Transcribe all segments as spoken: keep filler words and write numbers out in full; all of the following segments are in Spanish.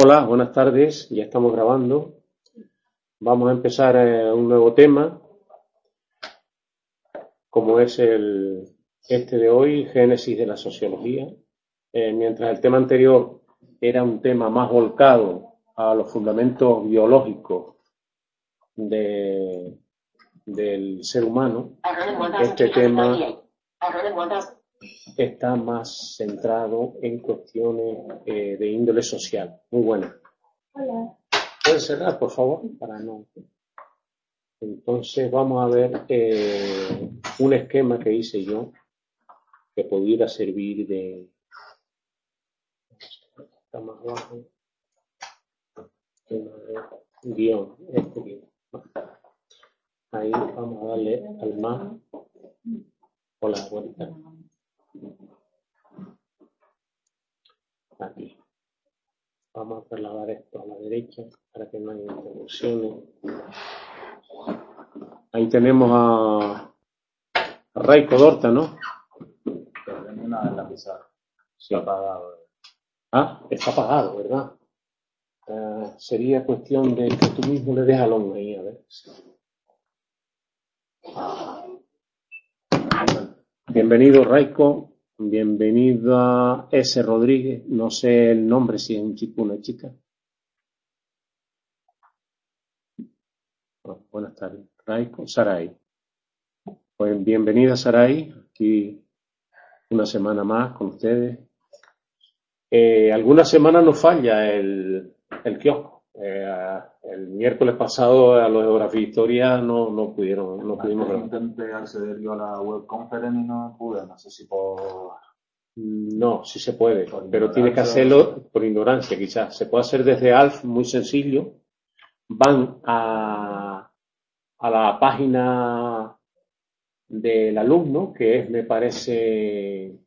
Hola, buenas tardes, ya estamos grabando. Vamos a empezar eh, un nuevo tema, como es el este de hoy, Génesis de la Sociología. Eh, mientras el tema anterior era un tema más volcado a los fundamentos biológicos de, del ser humano, este tema está más centrado en cuestiones eh, de índole social. Muy buena. Hola. ¿Puedes cerrar, por favor? Para no. Entonces vamos a ver eh, un esquema que hice yo que pudiera servir de. Está más abajo. Guión, este guión. Ahí vamos a darle al más. Hola, buenas tardes. Aquí. Vamos a trasladar esto a la derecha para que no haya interrupciones. Ahí tenemos a, a Raico Dorta, ¿no? Una en la pizarra. Sí. Está apagado. Ah, está apagado, ¿verdad? Uh, sería cuestión de que tú mismo le des al hombre ahí, a ver. Bienvenido, Raico. Bienvenida S. Rodríguez. No sé el nombre, si es un chico o una chica. Oh, buenas tardes. Raico, Saray. Pues bienvenida, Saray. Aquí una semana más con ustedes. Eh, algunas semanas nos falla el, el kiosco. Eh, el miércoles pasado a los Geografía e Historia no, no pudieron, no pudimos grabar. Intenté acceder yo a la web conference y no pude, no sé si por... No, sí se puede, pero tiene que hacerlo por ignorancia quizás. Se puede hacer desde Alf, muy sencillo. Van a, a la página del alumno, que es, me parece...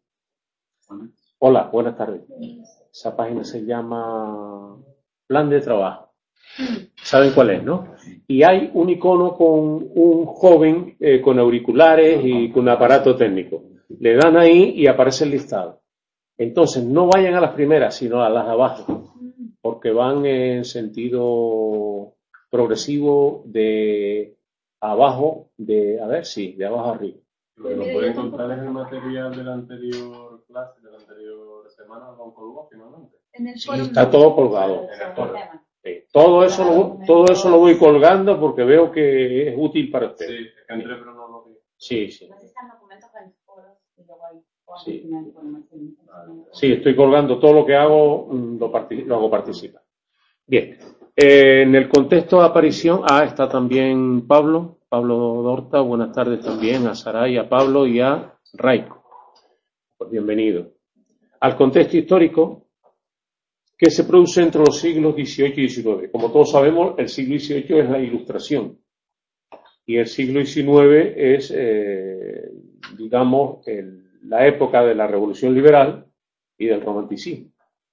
Hola, buenas tardes. Esa página se llama Plan de Trabajo. ¿Saben cuál es, no? Y hay un icono con un joven eh, con auriculares y con un aparato técnico. Le dan ahí y aparece el listado. Entonces, no vayan a las primeras, sino a las de abajo, porque van en sentido progresivo de abajo, de, a ver, sí, de abajo arriba. Lo que nos puede encontrar es el material de la anterior clase, de la anterior semana, lo colgó finalmente. En el foro Está todo colgado. En el foro. Sí, todo eso lo, todo eso lo voy colgando porque veo que es útil para ustedes. Sí, es que entré pero no lo vi. Sí, sí. Están documentos en el foro y luego hay Sí. Sí, estoy colgando todo lo que hago, lo, partic- lo hago participar. Bien. Eh, en el contexto de aparición, ah, está también Pablo, Pablo Dorta, buenas tardes también a Saray, a Pablo y a Raico. Pues bienvenido. Al contexto histórico que se produce entre los siglos dieciocho y diecinueve. Como todos sabemos, el siglo dieciocho es la Ilustración y el siglo diecinueve es, eh, digamos, el, la época de la Revolución Liberal y del Romanticismo.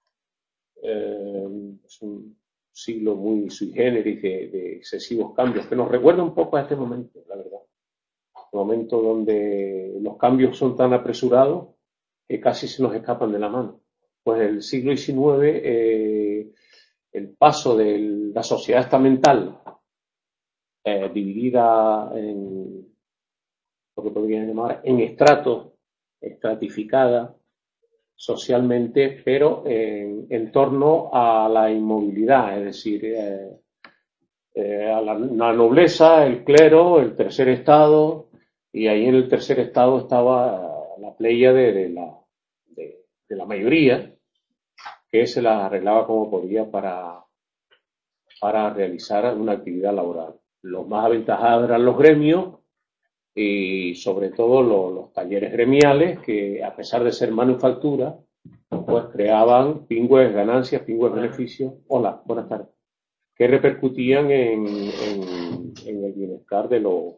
Eh, es un siglo muy sui generis de, de excesivos cambios que nos recuerda un poco a este momento, la verdad. Un momento donde los cambios son tan apresurados que casi se nos escapan de la mano. Pues el siglo diecinueve, eh, el paso de la sociedad estamental eh, dividida en lo que podrían llamar en estratos, estratificada socialmente, pero en, en torno a la inmovilidad, es decir, eh, eh, a la, la nobleza, el clero, el tercer estado, y ahí en el tercer estado estaba la pléyade de la, de, de la mayoría, que se la arreglaba como podía para, para realizar una actividad laboral. Los más aventajados eran los gremios y sobre todo los, los talleres gremiales que, a pesar de ser manufactura, pues creaban pingües ganancias, pingües beneficios. Hola, buenas tardes. Que repercutían en, en, en el bienestar de los,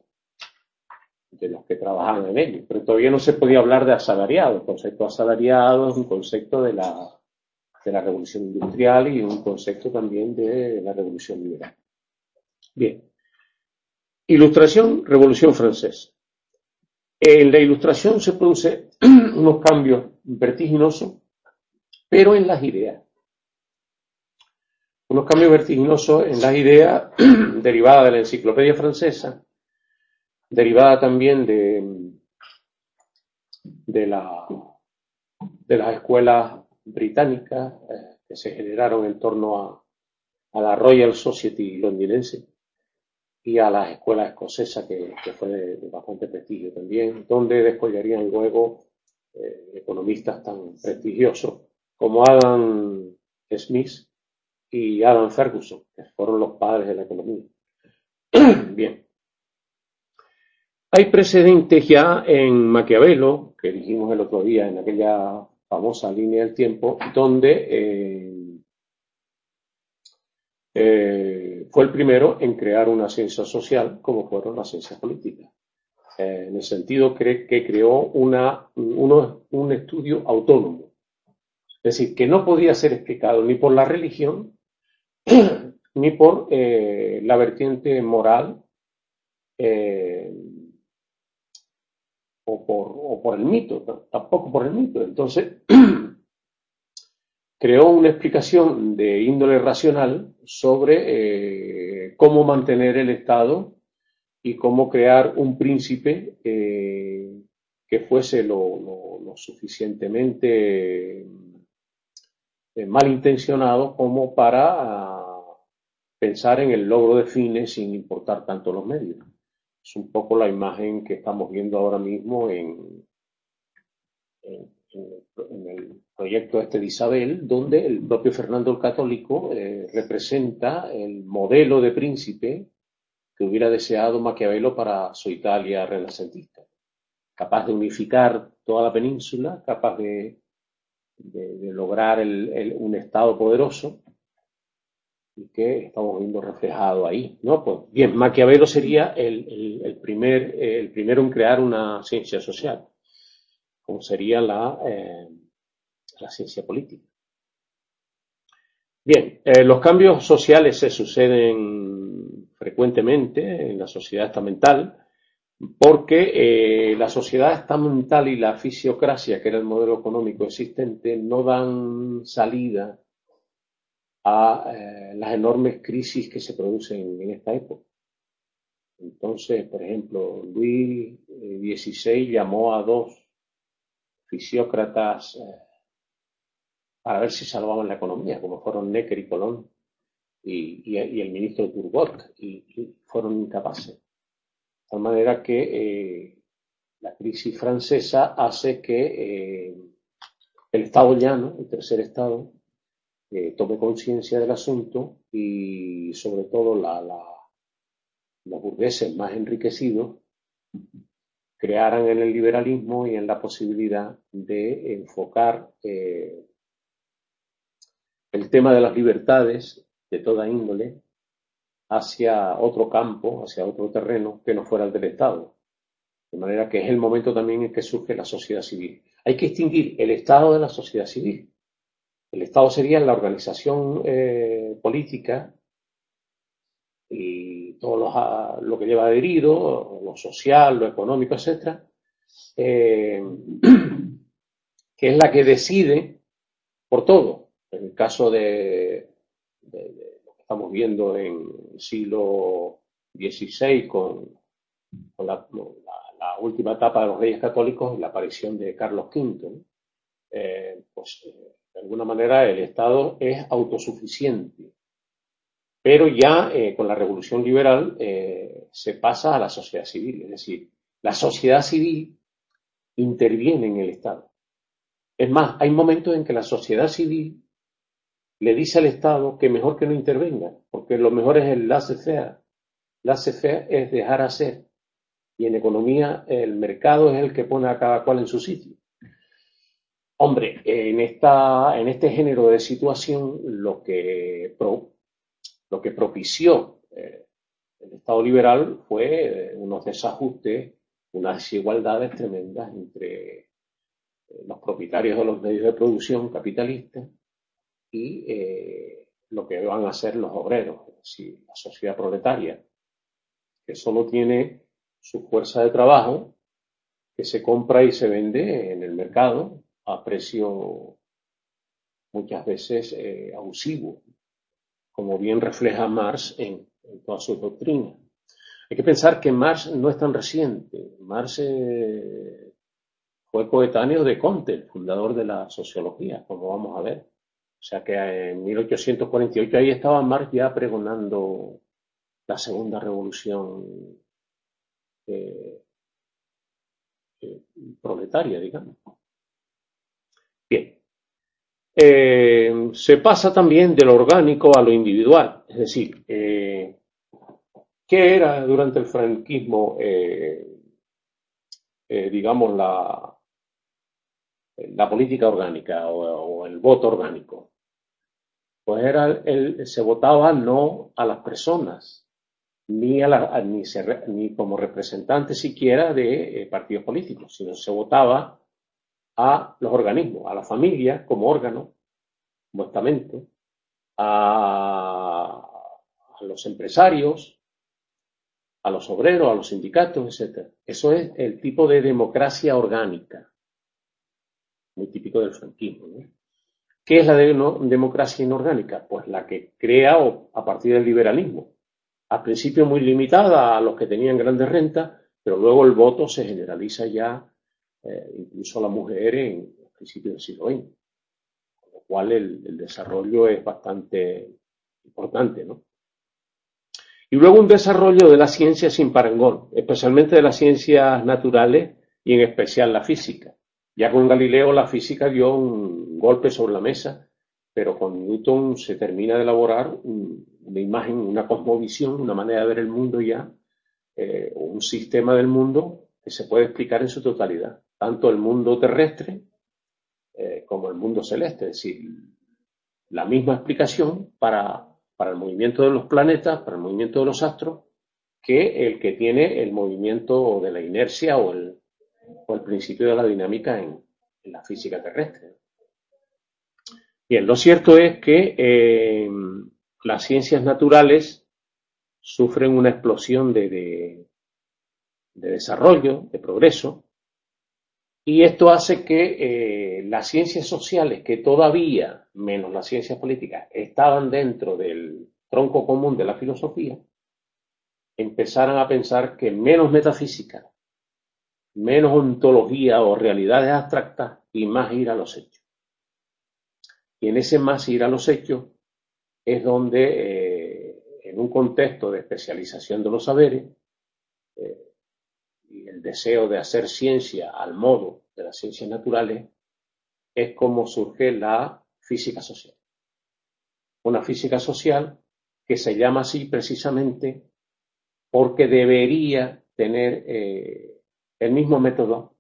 de los que trabajaban en ellos. Pero todavía no se podía hablar de asalariado. El concepto asalariado es un concepto de la de la revolución industrial y un concepto también de la revolución liberal. Bien. Ilustración, Revolución Francesa. En la Ilustración se producen unos cambios vertiginosos, pero en las ideas. unos cambios vertiginosos en las ideas derivadas de la enciclopedia francesa, derivada también de, de, la, de las escuelas británicas eh, que se generaron en torno a, a la Royal Society londinense y a las escuelas escocesas, que, que fue de, de bastante prestigio también, donde descollarían luego eh, economistas tan prestigiosos como Adam Smith y Adam Ferguson, que fueron los padres de la economía. Bien. Hay precedentes ya en Maquiavelo, que dijimos el otro día en aquella famosa línea del tiempo, donde eh, eh, fue el primero en crear una ciencia social como fueron las ciencias políticas. Eh, en el sentido que, que creó una, uno, un estudio autónomo. Es decir, que no podía ser explicado ni por la religión ni por eh, la vertiente moral eh, o, por, o por el mito, ¿no? Tampoco por el mito. Entonces, creó una explicación de índole racional sobre eh, cómo mantener el Estado y cómo crear un príncipe eh, que fuese lo, lo, lo suficientemente eh, malintencionado como para uh, pensar en el logro de fines sin importar tanto los medios. Es un poco la imagen que estamos viendo ahora mismo en, en, en el proyecto este de Isabel, donde el propio Fernando el Católico eh, representa el modelo de príncipe que hubiera deseado Maquiavelo para su Italia renacentista, capaz de unificar toda la península, capaz de, de, de lograr el, el, un Estado poderoso, y que estamos viendo reflejado ahí, ¿no? Pues bien, Maquiavelo sería el, el, el, primer, el primero en crear una ciencia social, como sería la, eh, la ciencia política. Bien, eh, los cambios sociales se suceden frecuentemente en la sociedad estamental, porque eh, la sociedad estamental y la fisiocracia, que era el modelo económico existente, no dan salida a eh, las enormes crisis que se producen en esta época. Entonces, por ejemplo, Luis dieciséis llamó a dos fisiócratas eh, para ver si salvaban la economía, como fueron Necker y Colón y, y, y el ministro Turgot, y, y fueron incapaces. De tal manera que eh, la crisis francesa hace que eh, el Estado llano, el tercer Estado, eh, tome conciencia del asunto y sobre todo la, la, los burgueses más enriquecidos crearan en el liberalismo y en la posibilidad de enfocar eh, el tema de las libertades de toda índole hacia otro campo, hacia otro terreno que no fuera el del Estado. De manera que es el momento también en que surge la sociedad civil. Hay que distinguir el Estado de la sociedad civil. El Estado sería la organización eh, política y todo lo, lo que lleva adherido, lo social, lo económico, etcétera, eh, que es la que decide por todo. En el caso de, de, de lo que estamos viendo en el siglo dieciséis con, con la, la, la última etapa de los Reyes Católicos, la aparición de Carlos quinto, ¿no? eh, pues eh, de alguna manera el Estado es autosuficiente. Pero ya eh, con la Revolución Liberal eh, se pasa a la sociedad civil, es decir, la sociedad civil interviene en el Estado. Es más, hay momentos en que la sociedad civil le dice al Estado que mejor que no intervenga, porque lo mejor es el laissez-faire. Laissez-faire es dejar hacer, y en economía el mercado es el que pone a cada cual en su sitio. Hombre, en, esta, en este género de situación lo que, pro, lo que propició eh, el Estado liberal fue eh, unos desajustes, unas desigualdades tremendas entre eh, los propietarios de los medios de producción capitalistas y eh, lo que van a ser los obreros, es decir, la sociedad proletaria, que solo tiene su fuerza de trabajo, que se compra y se vende en el mercado a precio muchas veces eh, abusivo, como bien refleja Marx en, en todas sus doctrinas. Hay que pensar que Marx no es tan reciente. Marx eh, fue coetáneo de Comte, el fundador de la sociología, como vamos a ver. O sea que en mil ochocientos cuarenta y ocho ahí estaba Marx ya pregonando la segunda revolución eh, eh, proletaria, digamos. Bien. Eh, se pasa también de lo orgánico a lo individual. Es decir, eh, ¿qué era durante el franquismo, eh, eh, digamos, la, la política orgánica o, o el voto orgánico? Pues era el, se votaba no a las personas, ni, a la, ni, se, ni como representantes siquiera de eh, partidos políticos, sino se votaba a los organismos, a la familia como órgano, como estamento, a, a los empresarios, a los obreros, a los sindicatos, etcétera. Eso es el tipo de democracia orgánica, muy típico del franquismo, ¿no? ¿Qué es la de no, democracia inorgánica? Pues la que crea o, a partir del liberalismo. Al principio muy limitada a los que tenían grandes rentas, pero luego el voto se generaliza ya eh, incluso a la mujer en los principios del siglo veinte. Con lo cual el, el desarrollo es bastante importante, ¿no? Y luego un desarrollo de la ciencia sin parangón, especialmente de las ciencias naturales y en especial la física. Ya con Galileo la física dio un golpe sobre la mesa, pero con Newton se termina de elaborar un, una imagen, una cosmovisión, una manera de ver el mundo ya, eh, un sistema del mundo que se puede explicar en su totalidad, tanto el mundo terrestre eh, como el mundo celeste, es decir, la misma explicación para, para el movimiento de los planetas, para el movimiento de los astros, que el que tiene el movimiento de la inercia o el o el principio de la dinámica en, en la física terrestre. Bien, lo cierto es que eh, las ciencias naturales sufren una explosión de, de, de desarrollo, de progreso, y esto hace que eh, las ciencias sociales, que todavía, menos las ciencias políticas, estaban dentro del tronco común de la filosofía, empezaran a pensar que menos metafísica, menos ontología o realidades abstractas y más ir a los hechos. Y en ese más ir a los hechos es donde, eh, en un contexto de especialización de los saberes eh, y el deseo de hacer ciencia al modo de las ciencias naturales, es como surge la física social. Una física social que se llama así precisamente porque debería tener eh, el mismo método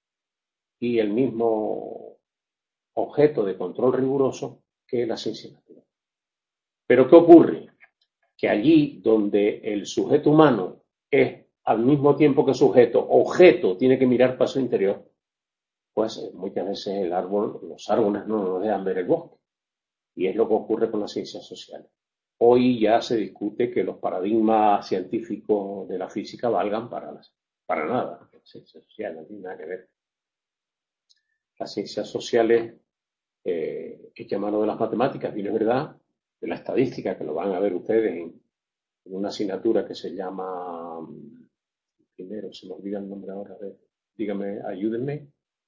y el mismo objeto de control riguroso que la ciencia natural. Pero ¿qué ocurre? Que allí donde el sujeto humano es al mismo tiempo que sujeto, objeto, tiene que mirar para su interior, pues muchas veces el árbol, los árboles no nos dejan ver el bosque. Y es lo que ocurre con las ciencias sociales. Hoy ya se discute que los paradigmas científicos de la física valgan para, las, para nada. Las ciencias sociales no tienen nada que ver. Las ciencias sociales eh, echan mano de las matemáticas, bien es verdad, de la estadística, que lo van a ver ustedes en, en una asignatura que se llama, primero, se me olvida el nombre ahora, a ver, dígame, ayúdenme.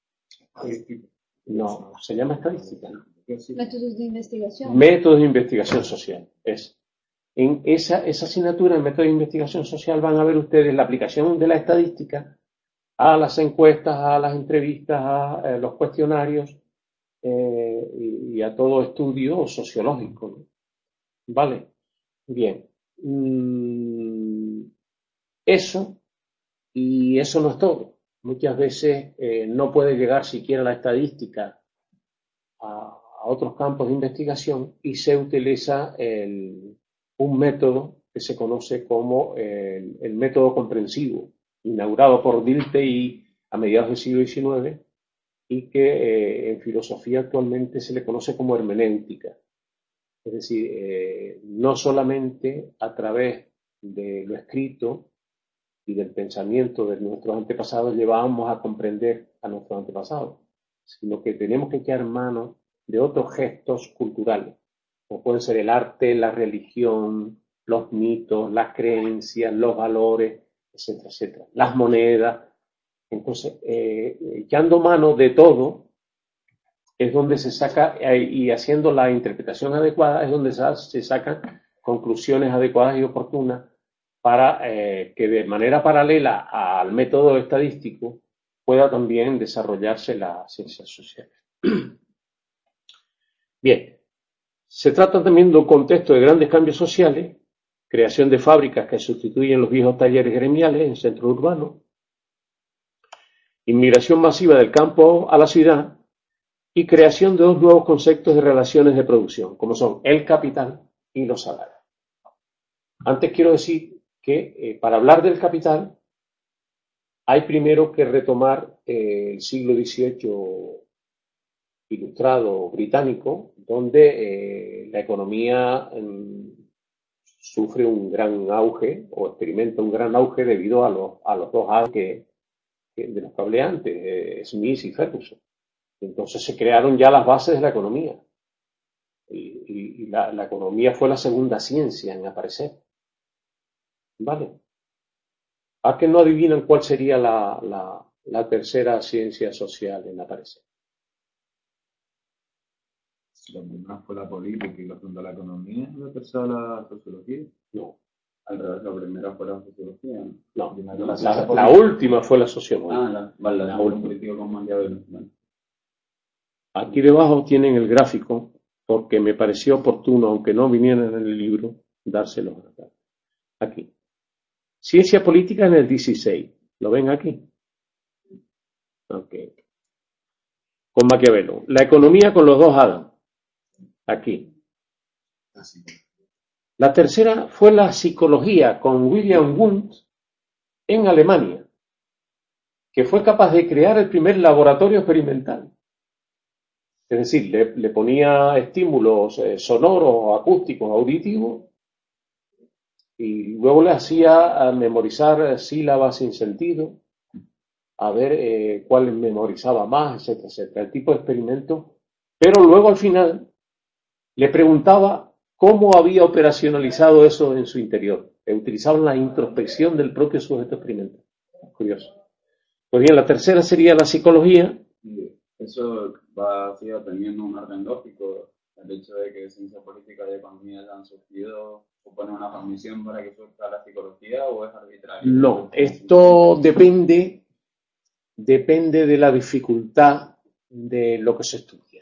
No, se llama estadística, ¿no? Métodos de investigación. Métodos de investigación social. Es. En esa, esa asignatura, en métodos de investigación social, van a ver ustedes la aplicación de la estadística a las encuestas, a las entrevistas, a, a los cuestionarios eh, y, y a todo estudio sociológico, ¿no? ¿Vale? Bien. Mm, eso, y eso no es todo. Muchas veces eh, no puede llegar siquiera la estadística a, a otros campos de investigación y se utiliza el, un método que se conoce como el, el método comprensivo, inaugurado por Dilthey a mediados del siglo diecinueve y que eh, en filosofía actualmente se le conoce como hermenéutica. Es decir, eh, no solamente a través de lo escrito y del pensamiento de nuestros antepasados llevábamos a comprender a nuestros antepasados, sino que tenemos que echar mano de otros gestos culturales. como pueden ser el arte, la religión, los mitos, las creencias, los valores, etcétera, etcétera, las monedas. Entonces, eh, echando mano de todo, es donde se saca, eh, y haciendo la interpretación adecuada, es donde se sacan conclusiones adecuadas y oportunas para eh, que de manera paralela al método estadístico pueda también desarrollarse la ciencia social. Bien, se trata también de un contexto de grandes cambios sociales, creación de fábricas que sustituyen los viejos talleres gremiales en centros urbanos, inmigración masiva del campo a la ciudad y creación de dos nuevos conceptos de relaciones de producción, como son el capital y los salarios. Antes quiero decir que eh, para hablar del capital hay primero que retomar eh, el siglo dieciocho ilustrado británico, donde eh, la economía eh, sufre un gran auge o experimenta un gran auge debido a los, a los dos A que, que de los que hablé antes, eh, Smith y Ferguson. Entonces se crearon ya las bases de la economía. Y, y, y la, la economía fue la segunda ciencia en aparecer. ¿Vale? ¿A qué no adivinan cuál sería la, la, la tercera ciencia social en aparecer? La primera fue la política y la segunda la economía, y la tercera la sociología. No. Al revés, la primera fue la sociología. No, Primero la, ciencia la, la política. última fue la sociología. Ah, la, vale, la, La la última. política con Maquiavelo. Vale. Aquí debajo tienen el gráfico, porque me pareció oportuno, aunque no vinieran en el libro, dárselos acá. Aquí. Ciencia política en el dieciséis. ¿Lo ven aquí? Ok. Con Maquiavelo. La economía con los dos Adam. Aquí. Así. La tercera fue la psicología con William Wundt en Alemania, que fue capaz de crear el primer laboratorio experimental. Es decir, le, le ponía estímulos eh, sonoros, acústicos, auditivos, y luego le hacía a memorizar sílabas sin sentido, a ver eh, cuál memorizaba más, etcétera, etcétera. El tipo de experimento. Pero luego al final le preguntaba cómo había operacionalizado eso en su interior. E utilizaban la introspección del propio sujeto experimental. Curioso. Pues bien, la tercera sería la psicología. Eso va así teniendo un orden lógico. El hecho de que ciencia política y economía hayan surgido supone una condición para que surja la psicología o es arbitrario. No, esto depende, depende de la dificultad de lo que se estudia.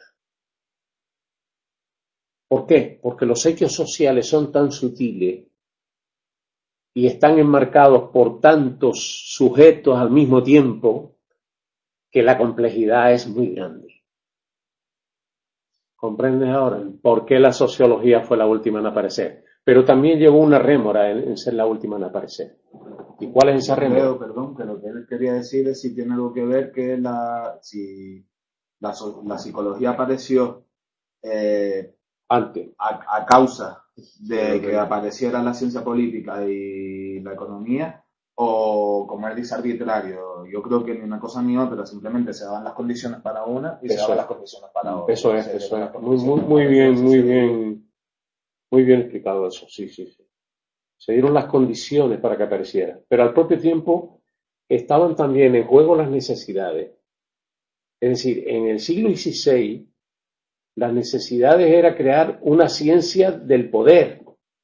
¿Por qué? Porque los hechos sociales son tan sutiles y están enmarcados por tantos sujetos al mismo tiempo que la complejidad es muy grande. ¿Comprendes ahora? ¿Por qué la sociología fue la última en aparecer? Pero también llevó una rémora en, en ser la última en aparecer. ¿Y cuál es esa rémora? Creo, perdón, que lo que él quería decir es si tiene algo que ver que la, si la, la psicología apareció eh, Antes. A, a causa de que apareciera la ciencia política y la economía, o como él dice, arbitrario. Yo creo que ni una cosa ni otra, simplemente se daban las condiciones para una y Eso se daban es. las condiciones para otra. Eso es, Se eso dieron es. las Muy, muy, condiciones muy para bien, eso, muy sí. bien, muy bien explicado eso, sí, sí, sí. Se dieron las condiciones para que apareciera, pero al propio tiempo estaban también en juego las necesidades. Es decir, en el siglo dieciséis, las necesidades era crear una ciencia del poder.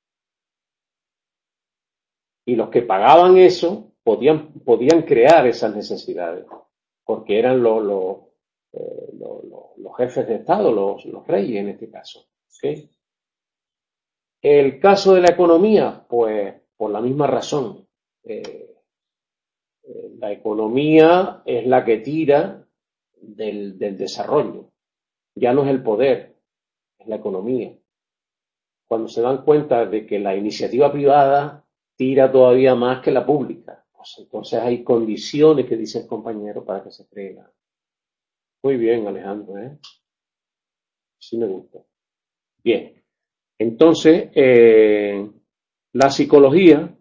Y los que pagaban eso podían, podían crear esas necesidades, porque eran los, los, eh, los, los, los jefes de Estado, los, los reyes en este caso. ¿Okay? El caso de la economía, pues por la misma razón. Eh, eh, la economía es la que tira del, del desarrollo. Ya no es el poder, es la economía. Cuando se dan cuenta de que la iniciativa privada tira todavía más que la pública, pues entonces hay condiciones que dice el compañero para que se cree. Muy bien, Alejandro, ¿eh? Sí me gusta. Bien, entonces eh, la psicología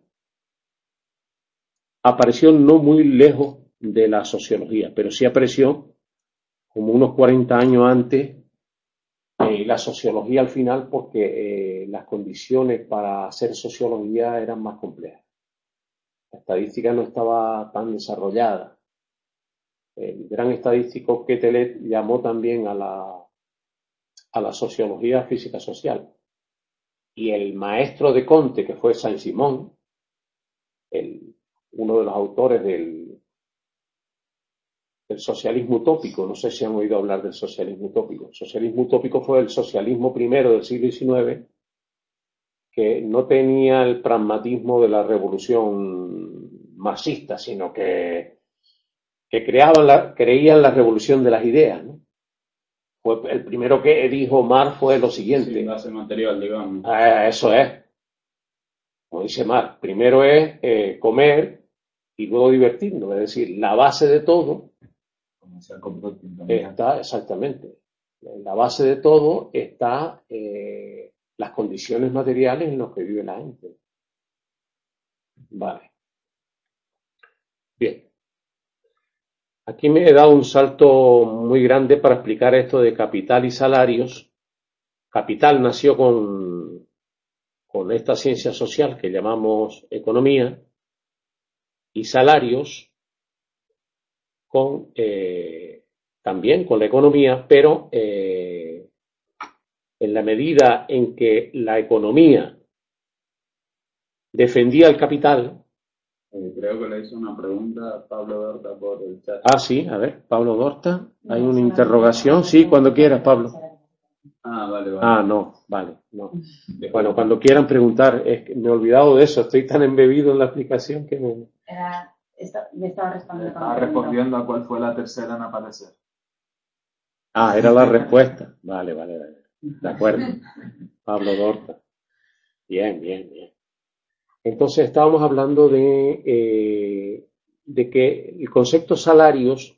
apareció no muy lejos de la sociología, pero sí apareció como unos cuarenta años antes y la sociología al final, porque eh, las condiciones para hacer sociología eran más complejas. La estadística no estaba tan desarrollada. El gran estadístico Quetelet llamó también a la, a la sociología física social. Y el maestro de Comte, que fue Saint-Simon, el, uno de los autores del, del socialismo utópico, no sé si han oído hablar del socialismo utópico. El socialismo utópico fue el socialismo primero del siglo diecinueve, que no tenía el pragmatismo de la revolución marxista, sino que, que creaban la, creía en la revolución de las ideas, ¿no? Fue el primero que dijo Marx fue lo siguiente. Sí, base material, digamos. Ah, eso es. Como dice Marx, primero es eh, comer y luego divertirnos. Es decir, la base de todo está, exactamente, la base de todo está eh, las condiciones materiales en las que vive la gente. Vale. Bien. Aquí me he dado un salto muy grande para explicar esto de capital y salarios. Capital nació con, con esta ciencia social que llamamos economía, y salarios con eh, también con la economía, pero eh, en la medida en que la economía defendía el capital. Eh, creo que le hizo una pregunta a Pablo Dorta por el chat. Ah, sí, a ver, Pablo Dorta, hay una interrogación, sí, cuando quieras, Pablo. Ah, vale, vale. Ah, no, vale, no. Bueno, cuando quieran preguntar, es que me he olvidado de eso, estoy tan embebido en la aplicación que me... Era, esta, le estaba respondiendo. Estaba respondiendo a cuál fue la tercera en aparecer. Ah, era la respuesta. Vale, vale, vale. De acuerdo. Pablo Dorta. Bien, bien, bien. Entonces estábamos hablando de, eh, de que el concepto salarios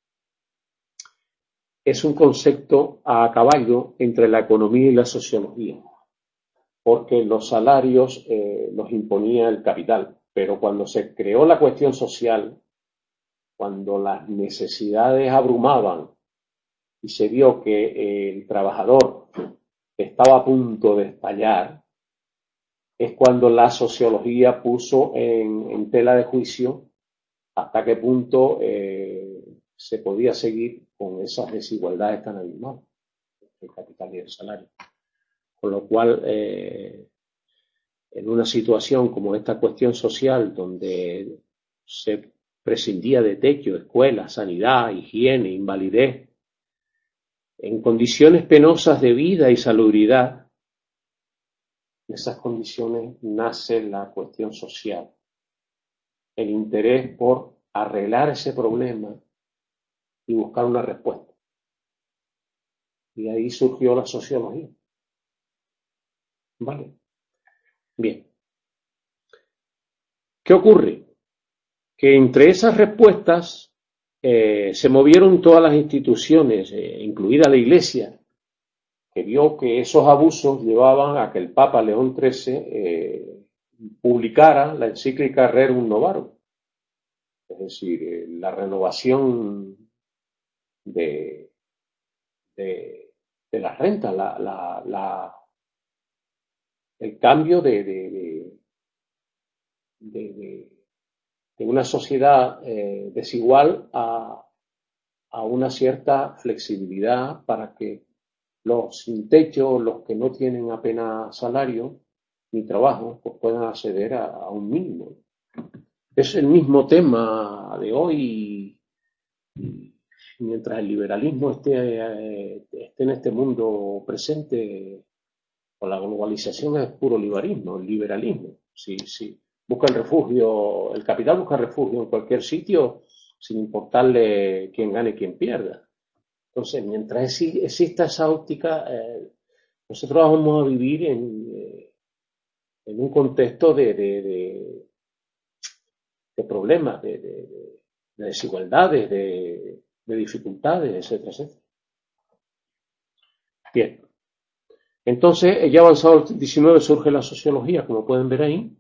es un concepto a caballo entre la economía y la sociología, porque los salarios eh, los imponía el capital, pero cuando se creó la cuestión social, cuando las necesidades abrumaban y se vio que el trabajador estaba a punto de estallar, es cuando la sociología puso en, en tela de juicio hasta qué punto eh, se podía seguir con esas desigualdades tan abismales entre el capital y el salario. Con lo cual, eh, en una situación como esta cuestión social, donde se prescindía de techo, escuela, sanidad, higiene, invalidez, en condiciones penosas de vida y salubridad, en esas condiciones nace la cuestión social, el interés por arreglar ese problema y buscar una respuesta. Y ahí surgió la sociología. ¿Vale? Bien. ¿Qué ocurre? Que entre esas respuestas eh, se movieron todas las instituciones, eh, incluida la Iglesia, que vio que esos abusos llevaban a que el Papa León trece eh, publicara la encíclica Rerum Novarum, es decir, eh, la renovación de, de, de las rentas, la, la, la, el cambio de, de, de, de, de, de una sociedad eh, desigual a, a una cierta flexibilidad para que los sin techo, los que no tienen apenas salario ni trabajo, pues puedan acceder a, a un mínimo. Es el mismo tema de hoy, y mientras el liberalismo esté, eh, esté en este mundo presente, con la globalización es puro liberalismo, el liberalismo. Sí, sí. Busca el refugio, el capital busca refugio en cualquier sitio, sin importarle quién gane y quién pierda. Entonces, mientras exista esa óptica, eh, nosotros vamos a vivir en, eh, en un contexto de, de, de, de problemas, de, de, de desigualdades, de, de dificultades, etcétera, etcétera. Bien. Entonces, ya avanzado el diecinueve surge la sociología, como pueden ver ahí.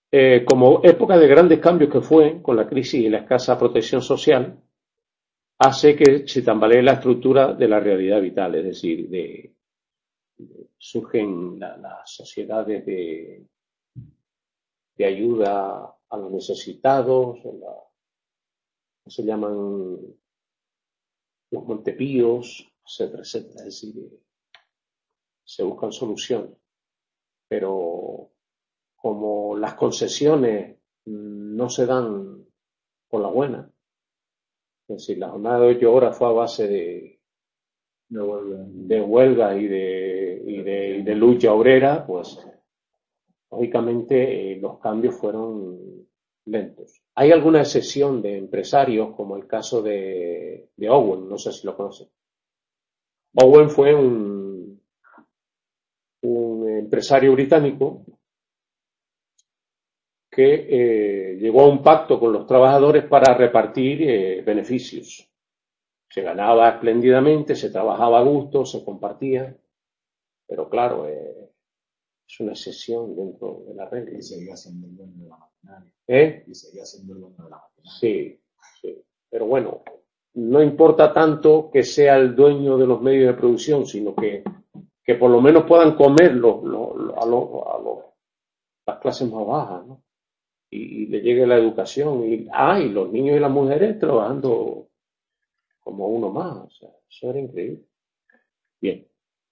eh, como época de grandes cambios que fue, con la crisis y la escasa protección social, hace que se tambalee la estructura de la realidad vital, es decir, de, de, surgen la, las sociedades de, de ayuda a los necesitados, la, se llaman los Montepíos, etcétera, etcétera, es decir, se buscan soluciones, pero como las concesiones no se dan por la buena, es decir, la jornada de ocho horas fue a base de, de huelga, de huelga y de, y de, y de lucha obrera, pues lógicamente eh, los cambios fueron lentos. Hay alguna excepción de empresarios, como el caso de, de Owen, no sé si lo conocen. Owen fue un, un empresario británico que eh, llegó a un pacto con los trabajadores para repartir eh, beneficios. Se ganaba espléndidamente, se trabajaba a gusto, se compartía, pero claro, eh, es una excepción dentro de la regla. Y seguía siendo el dueño de la maquinaria. ¿Eh? Y seguía siendo el dueño de la maquinaria. Sí, sí. Pero bueno, no importa tanto que sea el dueño de los medios de producción, sino que, que por lo menos puedan comer los, los, los, a, los, a los, las clases más bajas, ¿no? Y, y le llegue la educación. Y, ah, y los niños y las mujeres trabajando como uno más. O sea, eso era increíble. Bien.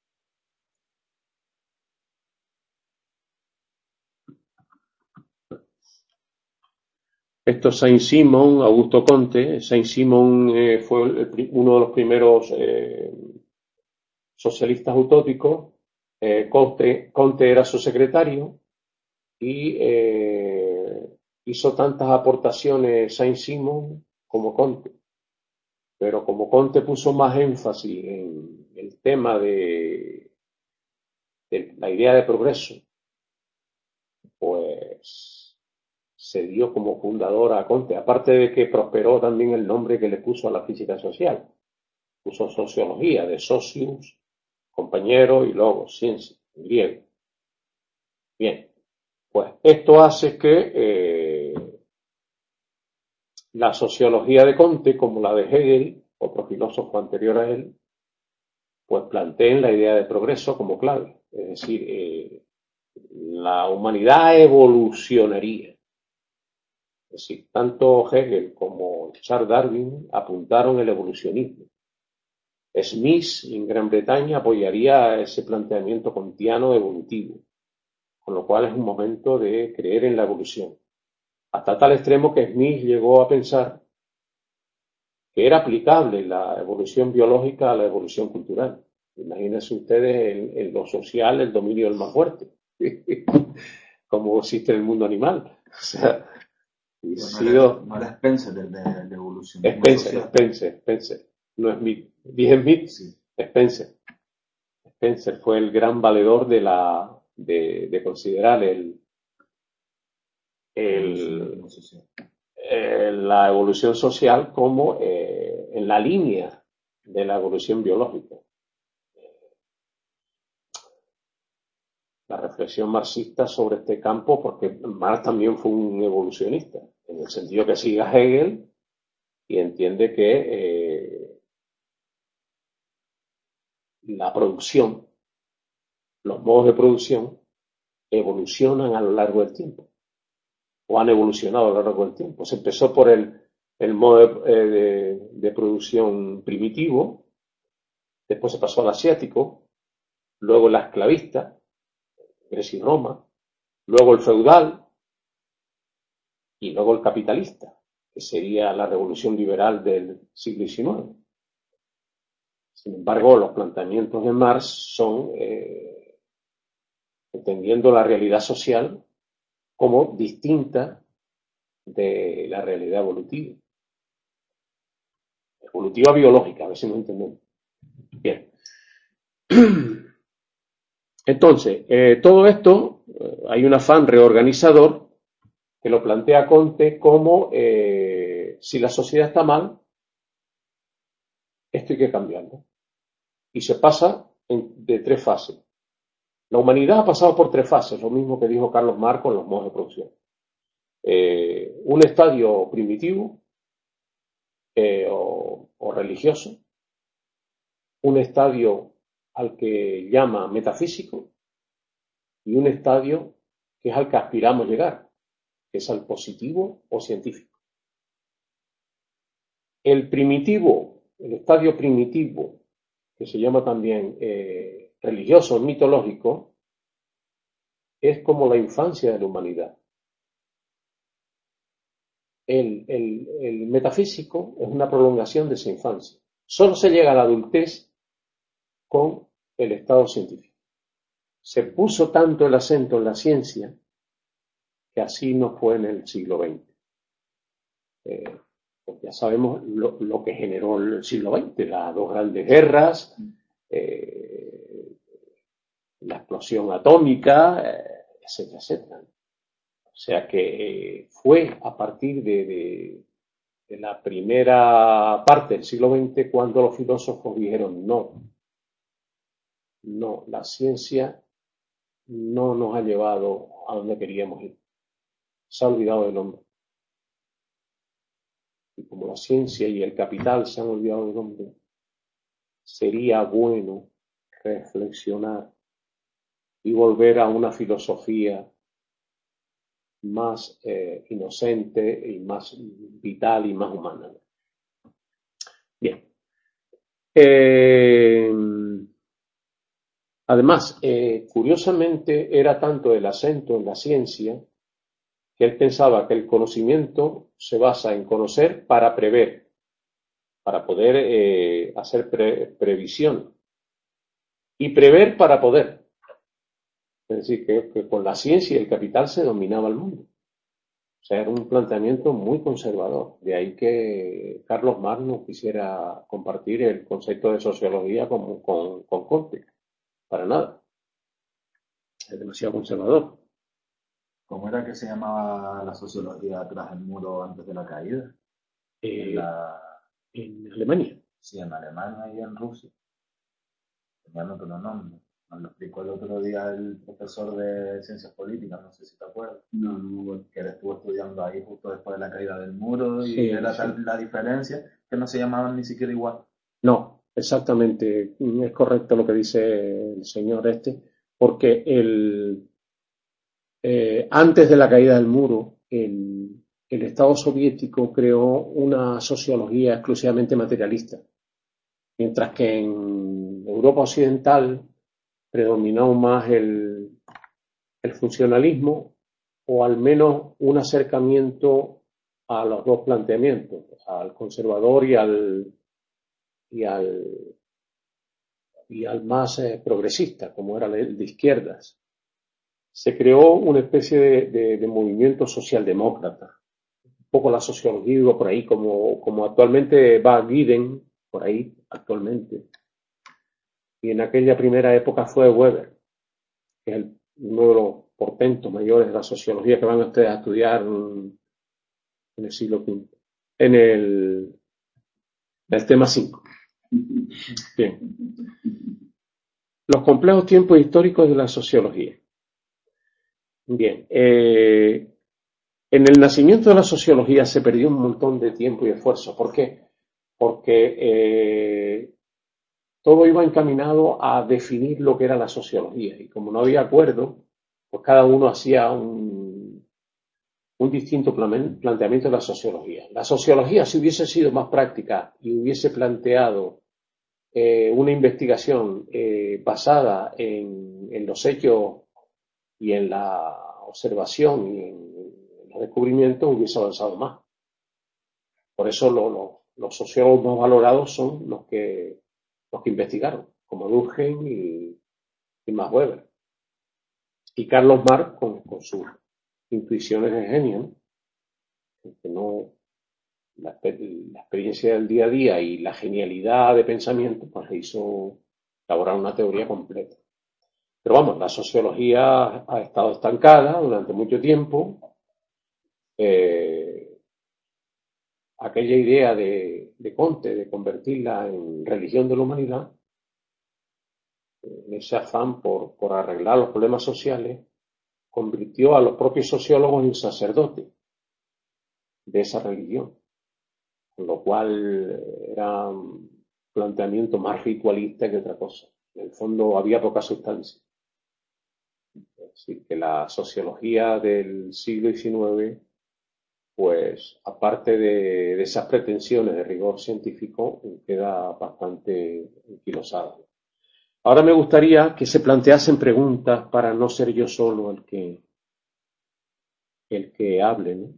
Esto es Saint-Simon, Augusto Comte. Saint-Simon eh, fue el, uno de los primeros eh, socialistas utópicos. Eh, Comte, Comte era su secretario y eh, hizo tantas aportaciones Saint-Simon como Comte. Pero como Comte puso más énfasis en el tema de, de la idea de progreso, pues se dio como fundador a Comte, aparte de que prosperó también el nombre que le puso a la física social. Puso sociología, de socius, compañero, y luego ciencia, en griego. Bien, pues esto hace que eh, la sociología de Comte, como la de Hegel, otro filósofo anterior a él, pues planteen la idea de progreso como clave. Es decir, eh, la humanidad evolucionaría. Es decir, tanto Hegel como Charles Darwin apuntaron el evolucionismo. Smith, en Gran Bretaña, apoyaría ese planteamiento kantiano evolutivo, con lo cual es un momento de creer en la evolución. Hasta tal extremo que Smith llegó a pensar que era aplicable la evolución biológica a la evolución cultural. Imagínense ustedes en, en lo social el dominio del más fuerte, como existe en el mundo animal. O sea, y Pero sido... no, era, no era Spencer el de, de evolución. Spencer, Spencer, Spencer. No es Smith. Dije Smith, Sí. Spencer. Spencer fue el gran valedor de la de, de considerar el, el, el la evolución social como eh, en la línea de la evolución biológica. La reflexión marxista sobre este campo, porque Marx también fue un evolucionista, en el sentido que sigue a Hegel y entiende que eh, la producción, los modos de producción evolucionan a lo largo del tiempo, o han evolucionado a lo largo del tiempo. Se empezó por el, el modo de, eh, de, de producción primitivo, después se pasó al asiático, luego el esclavista, Grecia y Roma, luego el feudal y luego el capitalista, que sería la revolución liberal del siglo diecinueve. Sin embargo, los planteamientos de Marx son eh, entendiendo la realidad social como distinta de la realidad evolutiva. Evolutiva biológica, a ver si nos entendemos. Bien. Entonces, eh, todo esto, eh, hay un afán reorganizador que lo plantea Comte como eh, si la sociedad está mal, esto hay que cambiarlo. Y se pasa en, de tres fases. La humanidad ha pasado por tres fases, lo mismo que dijo Carlos Marx con los modos de producción. eh, un estadio primitivo eh, o, o religioso, un estadio al que llama metafísico y un estadio que es al que aspiramos llegar, que es al positivo o científico. El primitivo, el estadio primitivo, que se llama también eh, religioso, mitológico, es como la infancia de la humanidad. El, el, el metafísico es una prolongación de esa infancia. Solo se llega a la adultez con el estado científico. Se puso tanto el acento en la ciencia que así no fue en el siglo veinte. Eh, pues ya sabemos lo, lo que generó el siglo veinte, las dos grandes guerras, eh, la explosión atómica, eh, etcétera, etcétera. O sea que eh, fue a partir de, de, de la primera parte del siglo veinte cuando los filósofos dijeron no, no, la ciencia no nos ha llevado a donde queríamos ir. Se ha olvidado del hombre. Y como la ciencia y el capital se han olvidado del hombre, sería bueno reflexionar y volver a una filosofía más eh, inocente y más vital y más humana. Bien. Eh, además, eh, curiosamente, era tanto el acento en la ciencia que él pensaba que el conocimiento se basa en conocer para prever, para poder eh, hacer pre previsión, y prever para poder. Es decir, que, que con la ciencia y el capital se dominaba el mundo. O sea, era un planteamiento muy conservador. De ahí que Carlos Marx no quisiera compartir el concepto de sociología con, con, con Comte. Para nada. Es demasiado conservador. ¿Cómo era que se llamaba la sociología tras el muro antes de la caída? Eh, En, la... en Alemania. Sí, en Alemania y en Rusia. Tenían otro nombre. Nos lo explicó el otro día el profesor de Ciencias Políticas, no sé si te acuerdas. No, no, bueno. Que él estuvo estudiando ahí justo después de la caída del muro y Sí, era sí. tal la diferencia que no se llamaban ni siquiera igual. No, exactamente. Es correcto lo que dice el señor este, porque el, eh, antes de la caída del muro, el, el Estado soviético creó una sociología exclusivamente materialista, mientras que en Europa occidental predominó más el, el funcionalismo o al menos un acercamiento a los dos planteamientos, al conservador y al, y al, y al más eh, progresista, como era el de izquierdas. Se creó una especie de, de, de movimiento socialdemócrata. Un poco la sociología iba por ahí, como, como actualmente va Giddens, por ahí, actualmente. Y en aquella primera época fue Weber, que es el, uno de los portentos mayores de la sociología que van ustedes a estudiar en, en el siglo quinto. En el, en el tema cinco. Bien. Los complejos tiempos históricos de la sociología. Bien. Eh, en el nacimiento de la sociología se perdió un montón de tiempo y esfuerzo. ¿Por qué? Porque eh, todo iba encaminado a definir lo que era la sociología. Y como no había acuerdo, pues cada uno hacía un, un distinto planteamiento de la sociología. La sociología, si hubiese sido más práctica y hubiese planteado eh, una investigación eh, basada en, en los hechos y en la observación y en, en los descubrimientos, hubiese avanzado más. Por eso lo, lo, los sociólogos más valorados son los que, los que investigaron, como Durkheim y, y Max Weber. Y Carlos Marx con, con sus intuiciones de genio, que no la, la experiencia del día a día y la genialidad de pensamiento, pues le hizo elaborar una teoría completa. Pero vamos, la sociología ha estado estancada durante mucho tiempo. Eh, aquella idea de, de Comte de convertirla en religión de la humanidad, en ese afán por, por arreglar los problemas sociales, convirtió a los propios sociólogos en sacerdotes. de esa religión, con lo cual era un planteamiento más ritualista que otra cosa. En el fondo había poca sustancia. Así que la sociología del siglo diecinueve, pues aparte de, de esas pretensiones de rigor científico, queda bastante anquilosada. Ahora me gustaría que se planteasen preguntas para no ser yo solo el que, el que hable, ¿no?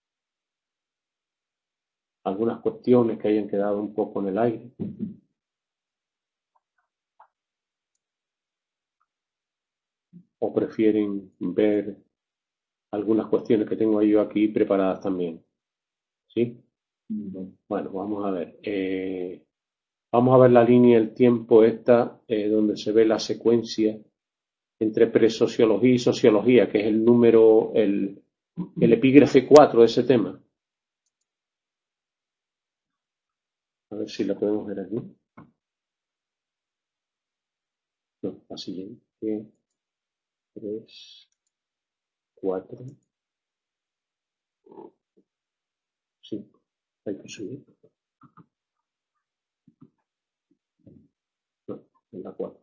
Algunas cuestiones que hayan quedado un poco en el aire. ¿O prefieren ver algunas cuestiones que tengo yo aquí preparadas también? ¿Sí? Bueno, vamos a ver. Eh, vamos a ver la línea del tiempo esta, eh, donde se ve la secuencia entre presociología y sociología, que es el número, el, el epígrafe cuatro de ese tema. A ver si la podemos ver aquí. No, la siguiente. Tres, cuatro, cinco. Hay que subir. No, en la cuatro.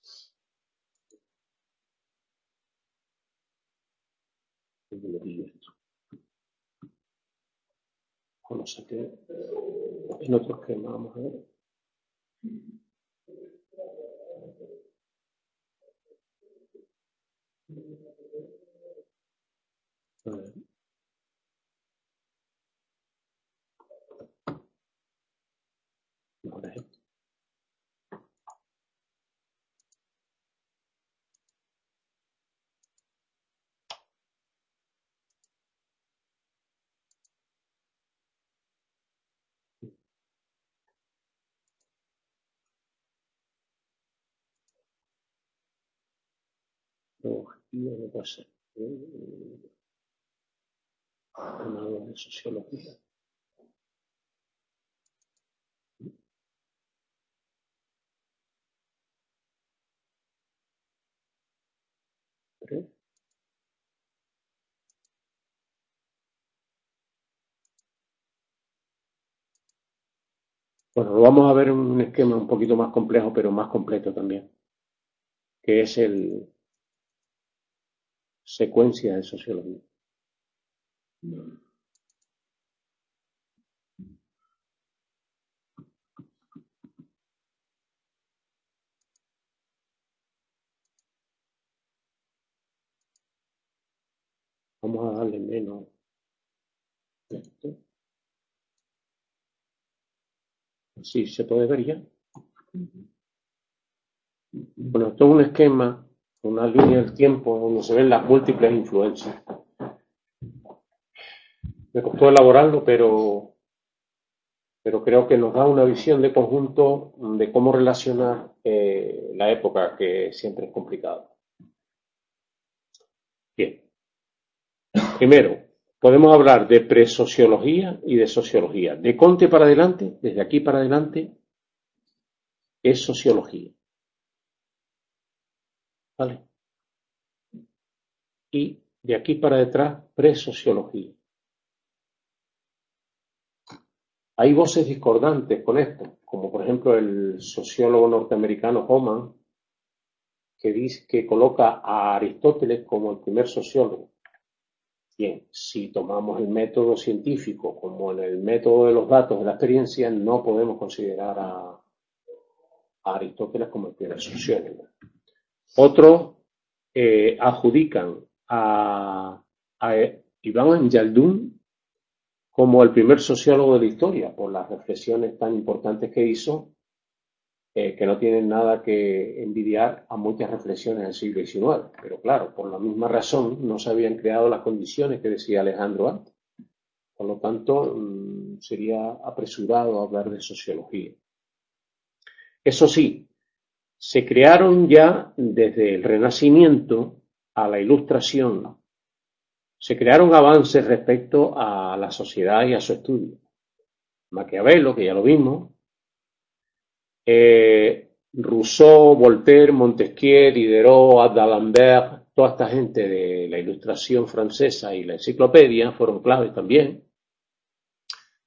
O no sé qué. En otro esquema, vamos a ver. A ver. Ahora es esto. Objetivo no puede ser. Análogo de sociología. Tres. Bueno, lo vamos a ver en un esquema un poquito más complejo, pero más completo también, que es el secuencia de sociología. Vamos a darle menos esto. Así se puede ver ya. Bueno, esto es un esquema, una línea del tiempo donde se ven las múltiples influencias. Me costó elaborarlo, pero, pero creo que nos da una visión de conjunto de cómo relacionar eh, la época, que siempre es complicado. Bien. Primero, podemos hablar de presociología y de sociología. De Comte para adelante, desde aquí para adelante, es sociología. ¿Vale? Y de aquí para detrás, presociología. Hay voces discordantes con esto, como por ejemplo el sociólogo norteamericano Homan, que dice que coloca a Aristóteles como el primer sociólogo. Bien, si tomamos el método científico como en el método de los datos de la experiencia, no podemos considerar a, a Aristóteles como el primer sociólogo. Otros eh, adjudican a, a Iván Yaldún como el primer sociólogo de la historia, por las reflexiones tan importantes que hizo, eh, que no tienen nada que envidiar a muchas reflexiones del siglo diecinueve. Pero claro, por la misma razón no se habían creado las condiciones que decía Alejandro antes. Por lo tanto, mmm, sería apresurado hablar de sociología. Eso sí, se crearon ya desde el Renacimiento a la Ilustración, se crearon avances respecto a la sociedad y a su estudio. Maquiavelo, que ya lo vimos, eh, Rousseau, Voltaire, Montesquieu, Diderot, D'Alembert, toda esta gente de la Ilustración francesa y la enciclopedia fueron claves también.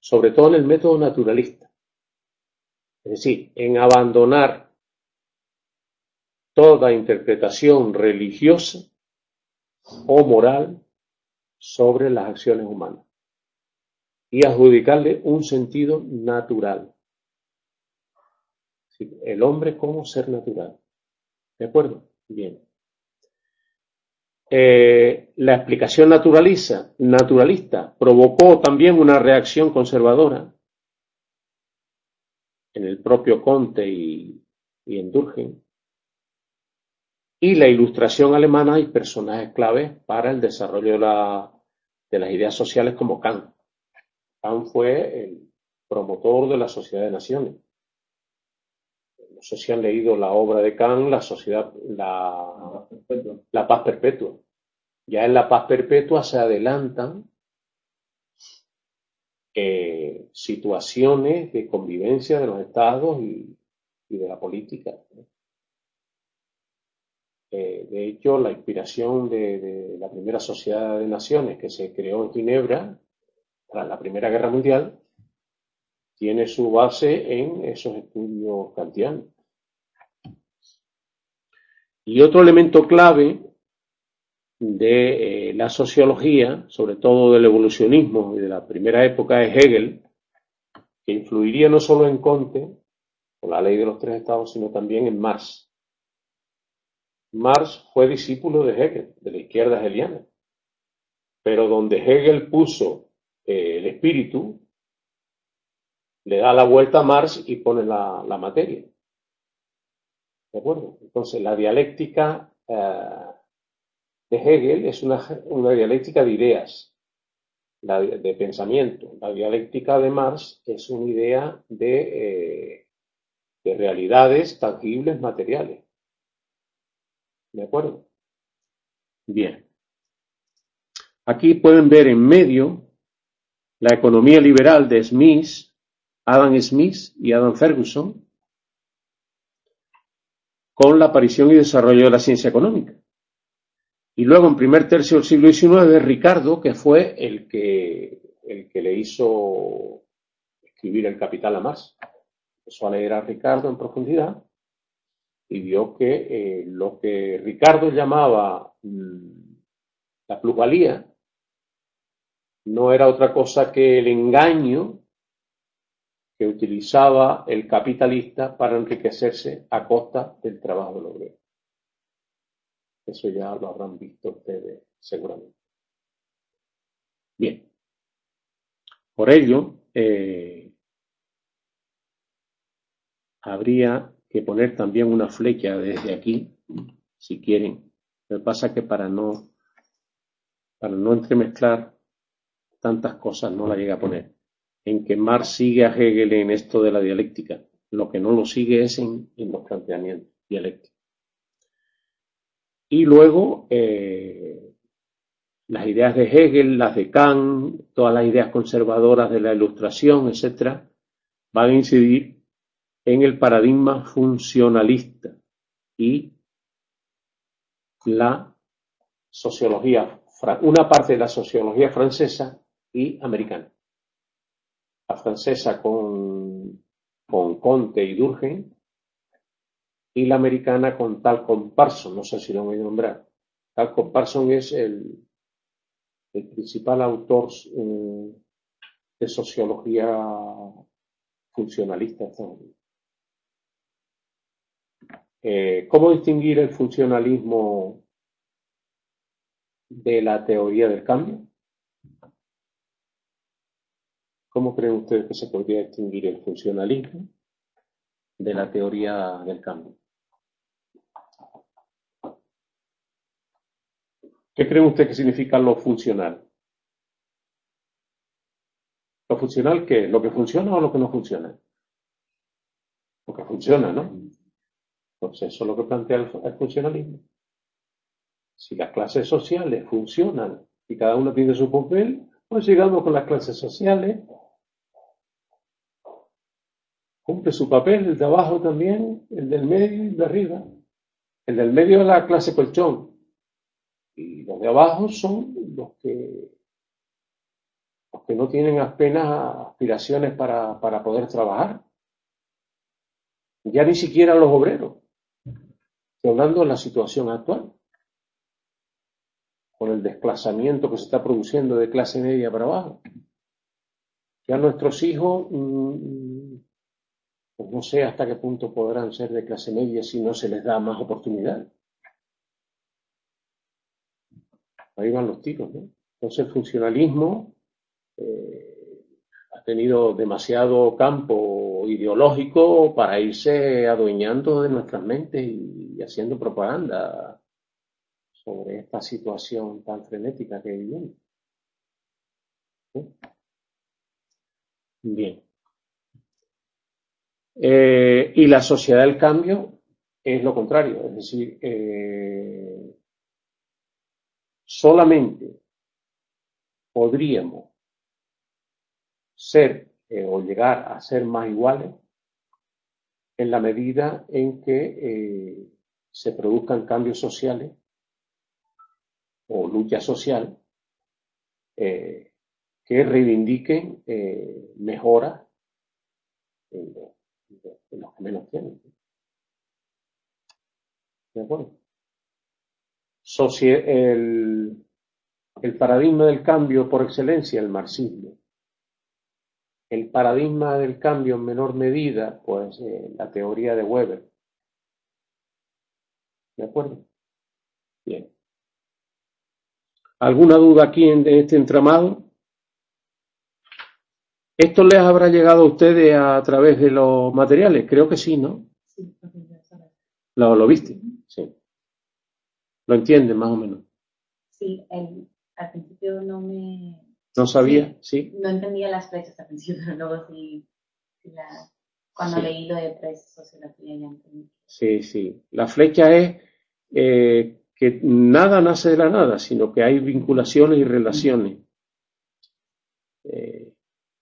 sobre todo en el método naturalista. Es decir, en abandonar toda interpretación religiosa o moral sobre las acciones humanas y adjudicarle un sentido natural. Sí, el hombre como ser natural. ¿De acuerdo? Bien. Eh, la explicación naturalista, naturalista provocó también una reacción conservadora en el propio Comte y, y en Durkheim. Y la Ilustración alemana hay personajes claves para el desarrollo de, la, de las ideas sociales como Kant. Kant fue el promotor de la Sociedad de Naciones. No sé si han leído la obra de Kant, la sociedad, la, la paz perpetua. Ya en la paz perpetua se adelantan eh, situaciones de convivencia de los estados y, y de la política. Eh, de hecho, la inspiración de, de la primera Sociedad de Naciones que se creó en Ginebra tras la Primera Guerra Mundial tiene su base en esos estudios kantianos. Y otro elemento clave de eh, la sociología, sobre todo del evolucionismo y de la primera época, es Hegel, que influiría no solo en Comte, con la ley de los tres estados, sino también en Marx. Marx fue discípulo de Hegel, de la izquierda hegeliana, pero donde Hegel puso eh, el espíritu, le da la vuelta a Marx y pone la, la materia. ¿De acuerdo? Entonces, la dialéctica eh, de Hegel es una, una dialéctica de ideas, la, de pensamiento. La dialéctica de Marx es una idea de, eh, de realidades tangibles, materiales. ¿De acuerdo? Bien. Aquí pueden ver en medio la economía liberal de Smith, Adam Smith y Adam Ferguson, con la aparición y desarrollo de la ciencia económica. Y luego, en primer tercio del siglo diecinueve, Ricardo, que fue el que, el que le hizo escribir El Capital a Marx. Empezó a leer a Ricardo en profundidad y vio que eh, lo que Ricardo llamaba mmm, la plusvalía no era otra cosa que el engaño que utilizaba el capitalista para enriquecerse a costa del trabajo del obrero. Eso ya lo habrán visto ustedes seguramente. Bien. Por ello, eh, habría que poner también una flecha desde aquí, si quieren. Lo que pasa es que para no, para no entremezclar tantas cosas no la llega a poner. En que Marx sigue a Hegel en esto de la dialéctica. Lo que no lo sigue es en, en los planteamientos dialécticos. Y luego, eh, las ideas de Hegel, las de Kant, todas las ideas conservadoras de la Ilustración, etcétera, van a incidir en el paradigma funcionalista y la sociología, una parte de la sociología francesa y americana. La francesa con, con Comte y Durkheim, y la americana con Talcott Parsons, no sé si lo han oído nombrar. Talcott Parsons es el, el principal autor eh, de sociología funcionalista. Eh, ¿Cómo distinguir el funcionalismo de la teoría del cambio? ¿Cómo creen ustedes que se podría distinguir el funcionalismo de la teoría del cambio? ¿Qué creen ustedes que significa lo funcional? ¿Lo funcional qué? ¿Lo que funciona o lo que no funciona? Lo que funciona, ¿no? Entonces, eso es lo que plantea el, el funcionalismo. Si las clases sociales funcionan y cada uno tiene su papel, pues llegamos con las clases sociales. Cumple su papel, el de abajo también, el del medio y el de arriba. El del medio es la clase colchón. Y los de abajo son los que los que no tienen apenas aspiraciones para, para poder trabajar. Ya ni siquiera los obreros. Estoy hablando de la situación actual, con el desplazamiento que se está produciendo de clase media para abajo. Ya nuestros hijos, mmm, pues no sé hasta qué punto podrán ser de clase media si no se les da más oportunidad. Ahí van los tiros, ¿no? Entonces el funcionalismo eh, ha tenido demasiado campo ideológico para irse adueñando de nuestras mentes y, y haciendo propaganda sobre esta situación tan frenética que vivimos. ¿Sí? Bien. Eh, y la sociedad del cambio es lo contrario, es decir, eh, solamente podríamos ser eh, o llegar a ser más iguales en la medida en que eh, se produzcan cambios sociales o lucha social eh, que reivindiquen eh, mejoras en, en los que menos tienen. ¿De acuerdo? Socie el, el paradigma del cambio por excelencia, el marxismo. El paradigma del cambio en menor medida, pues eh, la teoría de Weber. ¿De acuerdo? Bien. ¿Alguna duda aquí en, en este entramado? ¿Esto les habrá llegado a ustedes a través de los materiales? Creo que sí, ¿no? Sí, porque ya sabes. ¿Lo, lo viste? Sí. ¿Lo entienden más o menos? Sí, el, al principio no me... ¿No sabía? Sí. Sí, no entendía las flechas al principio, pero luego sí, sí la, cuando Sí. leí lo de tres sociología ya entendí. Sí, sí. La flecha es eh, que nada nace de la nada, sino que hay vinculaciones y relaciones eh,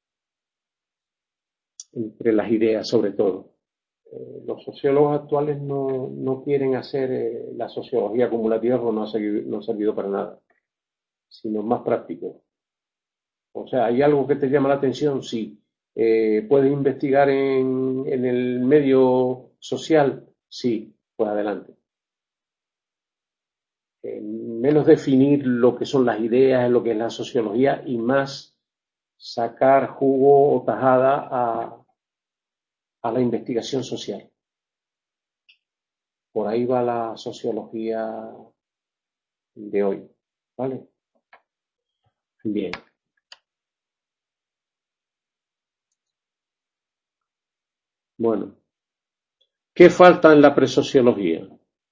entre las ideas, sobre todo. Eh, los sociólogos actuales no, no quieren hacer eh, la sociología acumulativa porque no ha, servido, no ha servido para nada, sino más práctico. O sea, ¿hay algo que te llama la atención? Sí. Eh, ¿Puedes investigar en, en el medio social? Sí, pues adelante. Eh, menos definir lo que son las ideas, lo que es la sociología y más sacar jugo o tajada a, a la investigación social. Por ahí va la sociología de hoy, ¿vale? Bien. Bueno, ¿qué falta en la presociología?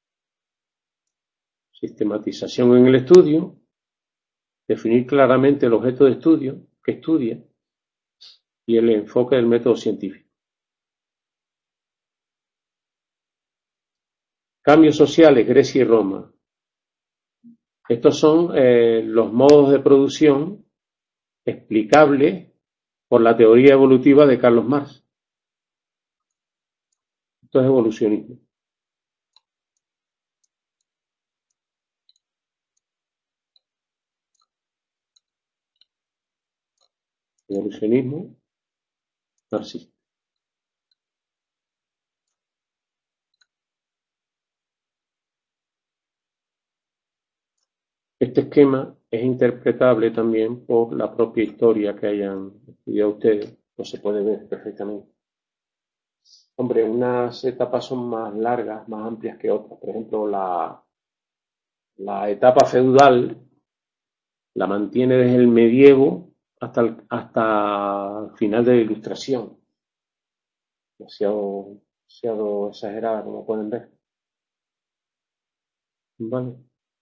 Sistematización en el estudio, definir claramente el objeto de estudio que estudia y el enfoque del método científico. Cambios sociales, Grecia y Roma. Estos son eh, los modos de producción explicables por la teoría evolutiva de Carlos Marx. Esto es evolucionismo. Evolucionismo marxista. Este esquema es interpretable también por la propia historia que hayan estudiado ustedes, pues se puede ver perfectamente. Hombre, unas etapas son más largas, más amplias que otras. Por ejemplo, la, la etapa feudal la mantiene desde el medievo hasta el, hasta el final de la Ilustración. Demasiado, demasiado exagerada, como pueden ver. ¿Vale?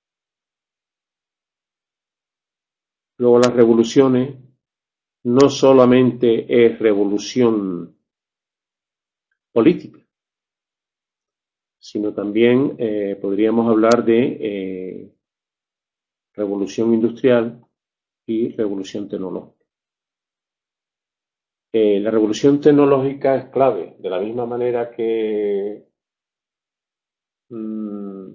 Luego las revoluciones no solamente es revolución política, sino también eh, podríamos hablar de eh, revolución industrial y revolución tecnológica. Eh, la revolución tecnológica es clave, de la misma manera que mmm,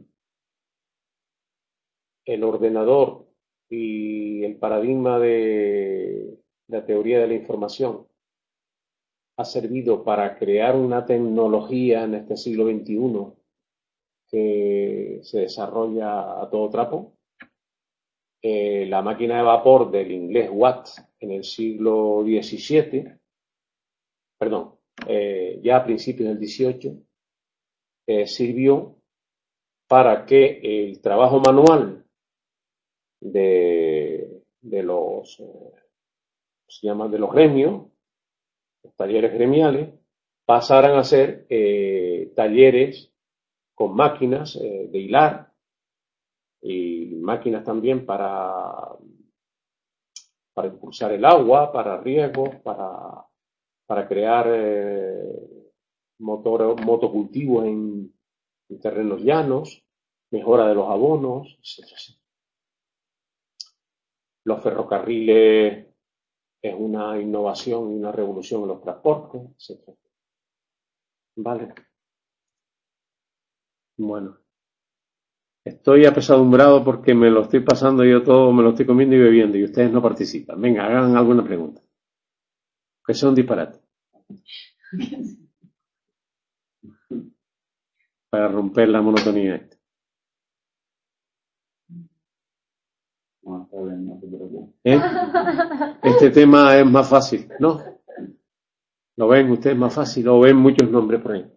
el ordenador y el paradigma de la teoría de la información ha servido para crear una tecnología en este siglo veintiuno que se desarrolla a todo trapo. Eh, la máquina de vapor del inglés Watt en el siglo diecisiete, perdón, eh, ya a principios del dieciocho, eh, sirvió para que el trabajo manual de, de los, eh, se llaman de los gremios, los talleres gremiales, pasaran a ser eh, talleres con máquinas eh, de hilar y máquinas también para, para impulsar el agua, para riegos, para, para crear eh, motor, motocultivos en, en terrenos llanos, mejora de los abonos, etcétera. Los ferrocarriles es una innovación y una revolución en los transportes, etcétera. Vale. Bueno. Estoy apesadumbrado porque me lo estoy pasando yo todo, me lo estoy comiendo y bebiendo y ustedes no participan. Venga, hagan alguna pregunta. Que sea un disparate. Para romper la monotonía esta. No, está bien, no te preocupes. ¿Eh? Este tema es más fácil, ¿no? ¿Lo ven ustedes más fácil o ven muchos nombres por ahí?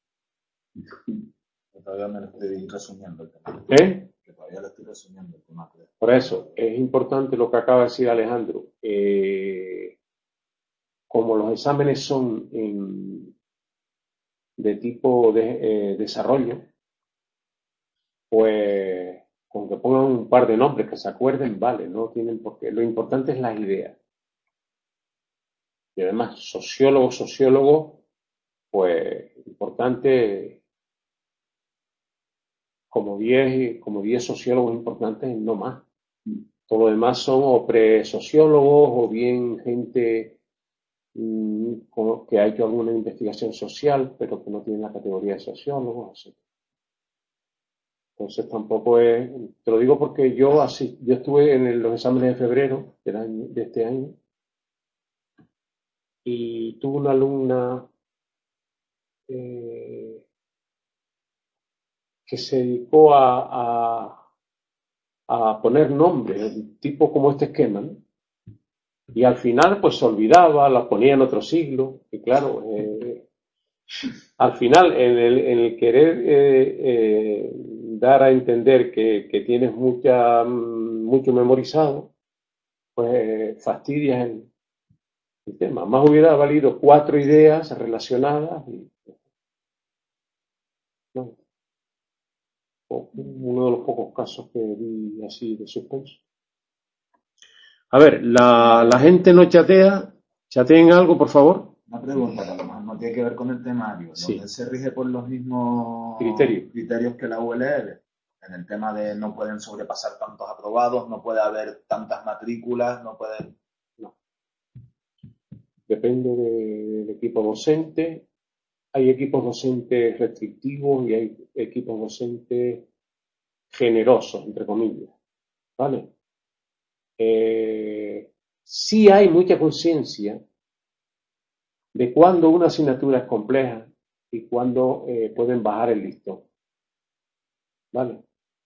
Todavía me lo estoy resumiendo el tema. ¿Eh? Que todavía lo estoy resumiendo el tema. Creo. Por eso, es importante lo que acaba de decir Alejandro. Eh, como los exámenes son en, de tipo de eh, desarrollo, pues con que pongan un par de nombres que se acuerden, vale, no tienen por qué. Lo importante es las ideas. Y además, sociólogo, sociólogo, pues importante, como diez, como diez sociólogos importantes, no más. Todo lo demás son o pre-sociólogos o bien gente mmm, que ha hecho alguna investigación social, pero que no tiene la categoría de sociólogos, etcétera. Entonces tampoco es, te lo digo porque yo así, yo estuve en el, los exámenes de febrero del año, de este año y tuve una alumna eh, que se dedicó a, a, a poner nombres, tipo como este esquema, ¿no? Y al final pues se olvidaba, la ponía en otro siglo, y claro, eh, al final en el, en el querer eh, eh, dar a entender que, que tienes mucha, mucho memorizado, pues fastidias el, el tema. Más hubiera valido cuatro ideas relacionadas y, ¿no? Uno de los pocos casos que vi así de suspenso. A ver, la, la gente no chatea. ¿Chateen algo, por favor? Una pregunta que a lo mejor no tiene que ver con el temario. Sí. ¿Dónde se rige por los mismos Criterio. criterios que la U L L? En el tema de no pueden sobrepasar tantos aprobados, no puede haber tantas matrículas, no pueden... No. Depende de, del equipo docente. Hay equipos docentes restrictivos y hay equipos docentes generosos, entre comillas. ¿Vale? Eh, sí hay mucha conciencia de cuándo una asignatura es compleja y cuándo eh, pueden bajar el listón. ¿Vale?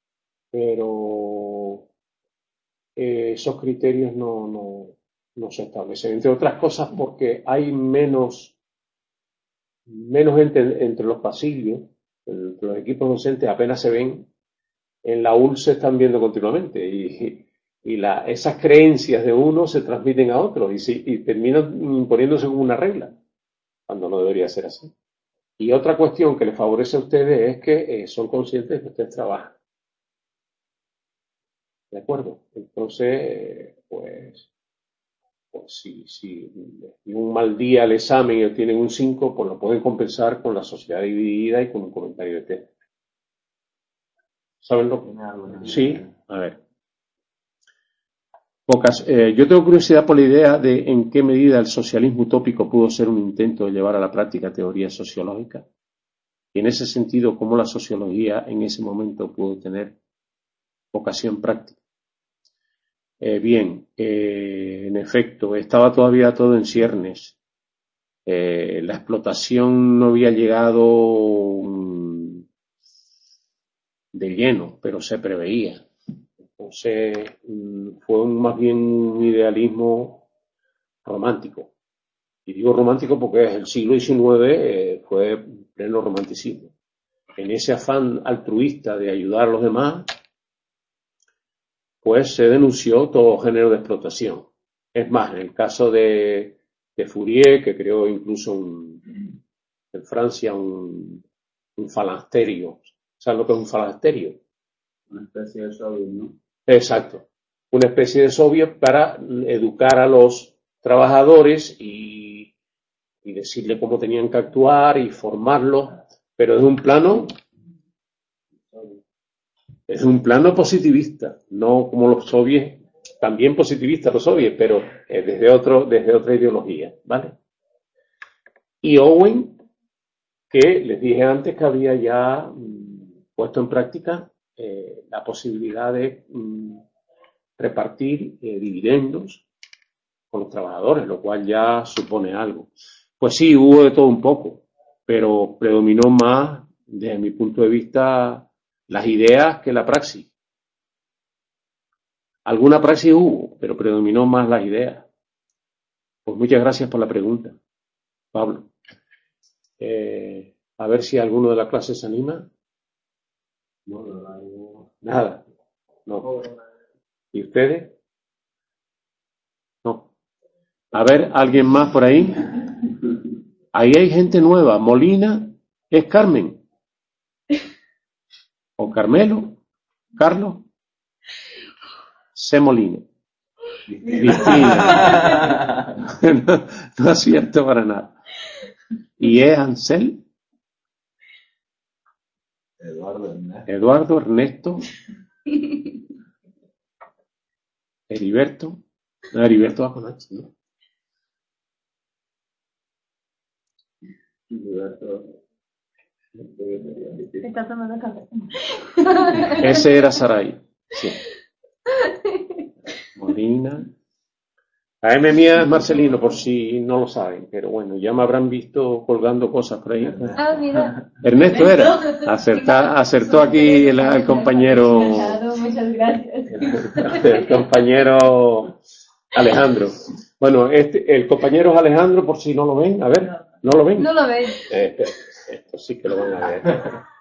Pero eh, esos criterios no, no, no se establecen. Entre otras cosas porque hay menos, menos gente entre los pasillos, entre los equipos docentes apenas se ven, en la U L se están viendo continuamente y, y la, esas creencias de uno se transmiten a otros y, si, y terminan imponiéndose como una regla, cuando no debería ser así. Y otra cuestión que les favorece a ustedes es que eh, son conscientes de que ustedes trabajan. ¿De acuerdo? Entonces, pues, pues si, si un mal día al examen y tienen un cinco, pues lo pueden compensar con la sociedad dividida y con un comentario de test. ¿Saben lo que? Sí, a ver. Pocas, eh, yo tengo curiosidad por la idea de en qué medida el socialismo utópico pudo ser un intento de llevar a la práctica teorías sociológicas. Y en ese sentido, cómo la sociología en ese momento pudo tener vocación práctica. Eh, bien, eh, en efecto, estaba todavía todo en ciernes. Eh, la explotación no había llegado mm, de lleno, pero se preveía. Entonces, mm, fue un, más bien un idealismo romántico. Y digo romántico porque el siglo diecinueve eh, fue pleno romanticismo. En ese afán altruista de ayudar a los demás, pues se denunció todo género de explotación. Es más, en el caso de, de Fourier, que creó incluso un, en Francia un, un falansterio. ¿Sabes lo que es un falansterio? Una especie de soviet, ¿no? Exacto. Una especie de soviet para educar a los trabajadores y, y decirle cómo tenían que actuar y formarlos, pero desde un plano, desde un plano positivista, no como los soviets, también positivistas los soviets, pero eh, desde otro, desde otra ideología, ¿vale? Y Owen, que les dije antes que había ya mm, puesto en práctica eh, la posibilidad de mm, repartir eh, dividendos con los trabajadores, lo cual ya supone algo. Pues sí, hubo de todo un poco, pero predominó más, desde mi punto de vista, las ideas que la praxis. Alguna praxis hubo, pero predominó más las ideas. Pues muchas gracias por la pregunta, Pablo. Eh, a ver si alguno de la clase se anima. No, no, no, nada. No. ¿Y ustedes? No. A ver, ¿alguien más por ahí? Ahí hay gente nueva. Molina es Carmen. O Carmelo. Carlos. C. Molina. Cristina. no, no es cierto para nada. ¿Y es Ansel? Eduardo Ernesto. Eduardo Ernesto. Heriberto. No, Heriberto va con H, ¿no? Heriberto. Está tomando café. Ese era Saray. Sí. Molina. La M mía es Marcelino, por si no lo saben, pero bueno, ya me habrán visto colgando cosas por ahí. Ah, mira. Ernesto era. Acerta, acertó aquí el, el compañero. Claro, muchas gracias. El compañero Alejandro. Bueno, este, el compañero es Alejandro, por si no lo ven. A ver, ¿no lo ven? No lo ves. Eh, espera, esto sí que lo van a ver.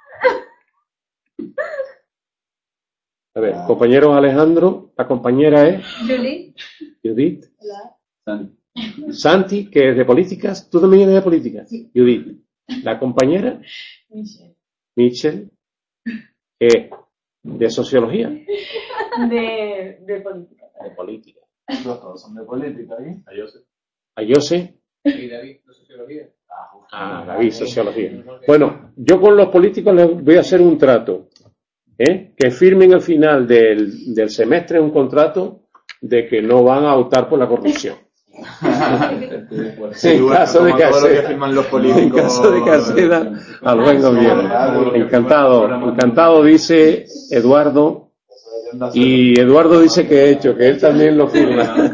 A ver, compañero Alejandro, la compañera es Julie. Judith. Hola. Santi. Santi, que es de políticas. ¿Tú también eres de políticas? Sí. Judith. La compañera Michelle. Michelle, que es de sociología. De, de política. De política. Los dos son de política, ¿eh? A Joseph. A Jose. ¿Y David, de sociología? Ah, David, sociología. Bueno, yo con los políticos les voy a hacer un trato. ¿eh? Que firmen al final del, del semestre un contrato de que no van a optar por la corrupción. Sí, en caso de que todo lo que acceda, firman los políticos. en caso de que acceda al buen gobierno. Encantado, encantado dice Eduardo, y Eduardo dice que he hecho, que él también lo firma.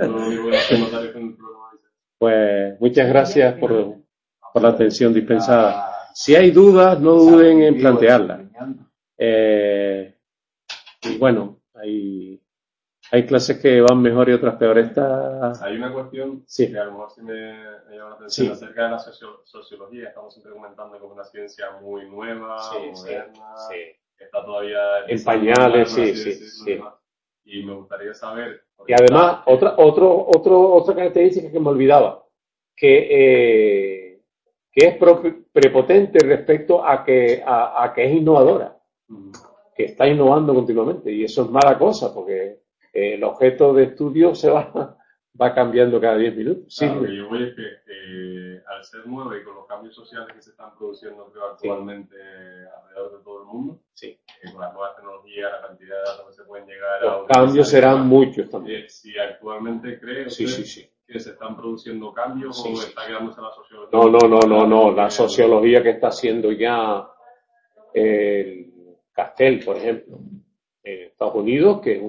Pues muchas gracias por, por la atención dispensada. Si hay dudas, no duden en plantearlas. Eh, y bueno, hay, hay clases que van mejor y otras peor. Esta... Hay una cuestión sí. que a lo mejor sí me, me llama la atención sí. acerca de la socio sociología. Estamos siempre comentando que es una ciencia muy nueva, sí, moderna, sí, sí. que está todavía en pañales, sí, sí, sí. Y me gustaría saber... Y además, otra, otro, otro, otra característica que me olvidaba, que, eh, que es prepotente respecto a que, a, a que es innovadora. Que está innovando continuamente y eso es mala cosa porque eh, el objeto de estudio se va, va cambiando cada diez minutos. Sí, claro, lo que yo voy es que eh, al ser nuevo y con los cambios sociales que se están produciendo creo, actualmente sí. alrededor de todo el mundo, sí. eh, con las nuevas tecnologías, la cantidad de datos que se pueden llegar los a... Los cambios serán muchos también. Eh, si actualmente cree sí, sí, sí. que se están produciendo cambios sí, o sí. está quedándose la sociología. No, no, no, no, no. La sociología que está haciendo ya el Castell, por ejemplo, en Estados Unidos, que es un,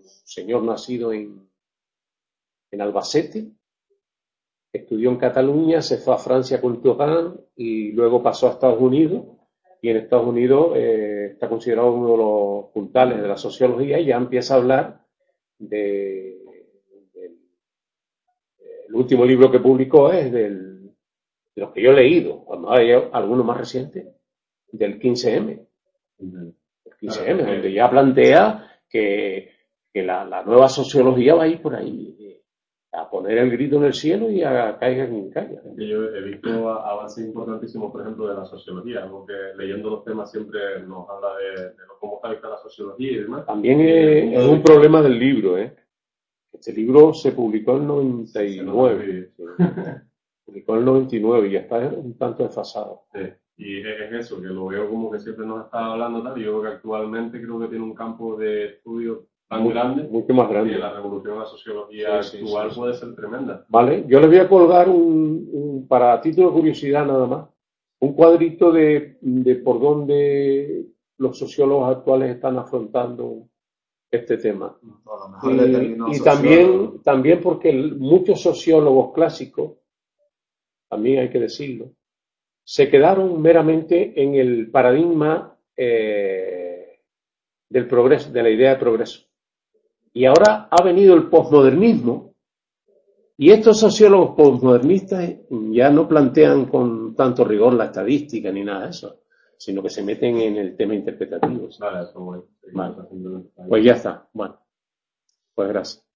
señor nacido en, en Albacete, estudió en Cataluña, se fue a Francia con Turán y luego pasó a Estados Unidos, y en Estados Unidos eh, está considerado uno de los puntales de la sociología, y ya empieza a hablar de, de el último libro que publicó es del, de los que yo he leído, hay algunos más recientes, del quince eme, el quince eme, donde ya plantea que, que la, la nueva sociología va a ir por ahí, a poner el grito en el cielo y a caiga quien caiga. Yo he visto avances importantísimos, por ejemplo, de la sociología, algo que leyendo los temas siempre nos habla de, de cómo está vista la sociología y demás. También es, es un problema del libro, ¿eh? Este libro se publicó en noventa y nueve. Sí. Publicó en el noventa y nueve y ya está un tanto desfasado. Sí. Y es eso, que lo veo como que siempre nos está hablando tal, y yo creo que actualmente creo que tiene un campo de estudio tan Muy, grande, mucho más grande. que la revolución de la sociología sí, sí, actual sí, sí. puede ser tremenda. Vale, yo les voy a colgar un, un para título de curiosidad nada más, un cuadrito de, de por dónde los sociólogos actuales están afrontando este tema. A lo mejor Y, determinó y sociólogo. también, también porque el- muchos sociólogos clásicos, también hay que decirlo, se quedaron meramente en el paradigma eh, del progreso, de la idea de progreso. Y ahora ha venido el posmodernismo, y estos sociólogos posmodernistas ya no plantean con tanto rigor la estadística ni nada de eso, sino que se meten en el tema interpretativo. ¿Sí? Vale, eso voy. Vale. Pues ya está. Bueno, pues gracias.